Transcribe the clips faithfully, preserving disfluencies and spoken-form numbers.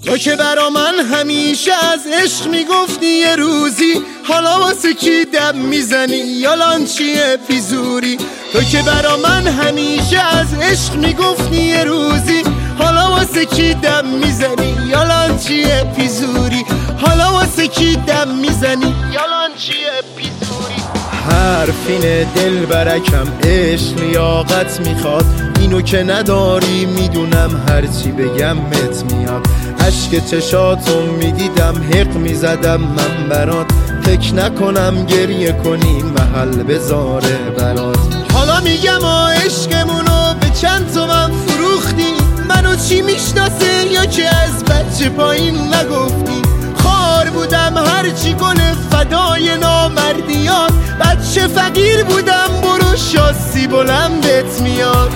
تو که برا من همیشه از عشق میگفتی یه روزی، حالا واسه کی دم میزنی یالان چیه بیزوری؟ تو که برا من همیشه از عشق میگفتی یه روزی، حالا واسه کی دم میزنی یالان چیه بیزوری؟ حالا واسه کی دم میزنی یالان چیه بیزوری؟ حرفین دل برکم عشق لیاقت میخواد، اینو که نداری میدونم هرچی بگم مت میاد. عشق چشاتو میدیدم حق میزدم من برات، فکر نکنم گریه کنی محل بذاره برات. حالا میگم آ عشقمونو به چند تومن فروختی، منو چی میشناسه یا که از بچه پایین نگفتی؟ خار بودم هرچی گل فدای نامردیات، بچه فقیر بودم برو شاسی بلندت میاد.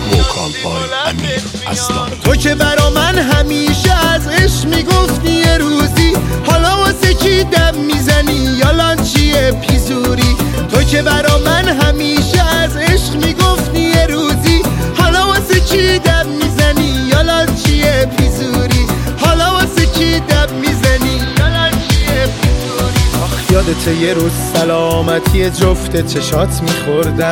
تو که برا من همیشه از عشق میگفتی یه روزی، حالا واسه کی دم میزنی یالان چیه پیزوری؟ تو که برا من همیشه از عشق میگفتی یه روزی، حالا واسه کی دم میزنی یالان چیه پیزوری؟ حالا واسه کی دم میزنی یالان چیه پیزوری؟ آخ یادت یه روز سلامتی جفت چشات میخوردم،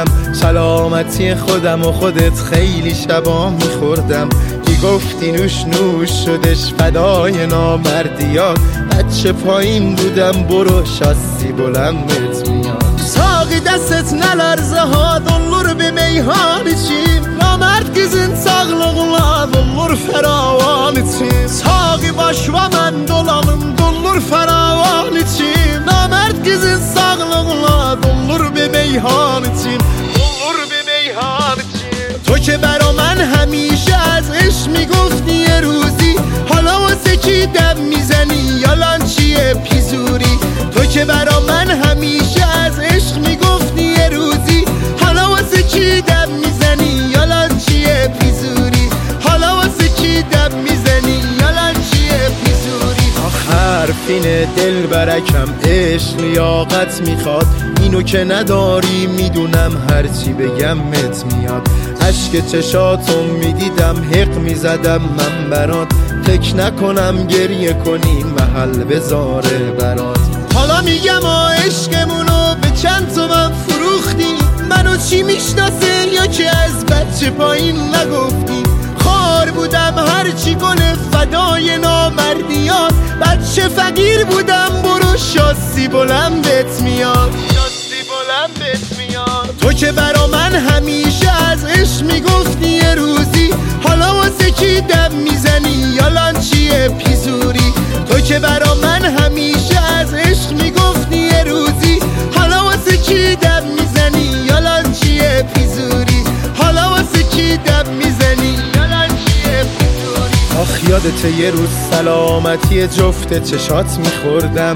سلامتی خودم و خودت خیلی شبا میخوردم. کی گفتی نوش نوش شدش فدای نامردیات، بچه پایین بودم برو شاسی بلندت میاد. ساقی دستت نلرزه ha dolur bir meyhan içim, namert kızın sağlığına dolur feravan içim. Sağı başva mən dolanım dolur feravan içim, namert kızın sağlığına dolur bir meyhan içim, dolur bir meyhan içim. تو که برا من همیشه از عشق میگفتی یه روزی، حالا واسه کی دم میزنی یالان چیه پیزوری؟ تو که برا من همیشه از عشق میگفتی یه روزی، حالا واسه کی دم میزنی یالان چیه پیزوری؟ حالا واسه کی دم میزنی یالان چیه پیزوری؟ حرفین دل برکم عشق لیاقت میخواد، اینو که نداری میدونم هرچی بگم مت میاد. عشق چشاتو میدیدم حق میزدم من برات، فکر نکنم گریه کنی محل بذاره برات. حالا میگم آ عشقمونو به چند تومن فروختی، منو چی میشناسه یا که از بچه پایین نگفتی؟ خار بودم هرچی گل فدای نامردیات، بچه فقیر بودم برو شاسی بلندت میاد، شاسی بلندت میاد. تو که برا من همیشه از عشق میگفتی یه روزی، حالا واسه کی دم میزنی یالان چیه پیزوری؟ تو که برا من همیشه از عشق میگفتی یه روزی، حالا واسه کی دم میزنی یالان چیه پیزوری؟ حالا واسه کی دم میزنی یالان چیه پیزوری؟ آخ یادت یه روز سلامتی جفت چشات میخوردم،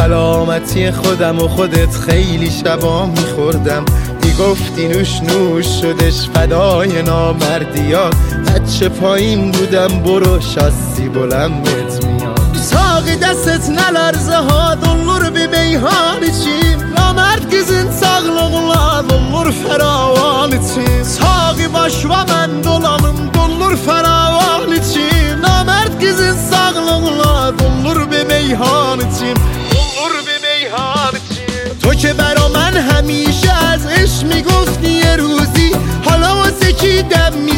سلامتی خودم و خودت خیلی شبا میخوردم. کی گفتی نوش نوش شدش فدای نامردیات، بچه پایین بودم برو شاسی بلندت میاد. Sağı dəstət nələrsə ha dolur bir meyhan içim, namərd qızın sağlığına dolur fəravan içim. Sağı başva mən dolanım dolur fəravan içim, namərd qızın sağlığına dolur bir meyhan içim, dolur bir meyhan içim. تو که برا من همیشه از عشق میگفتی یه روزی، حالا واسه کی دم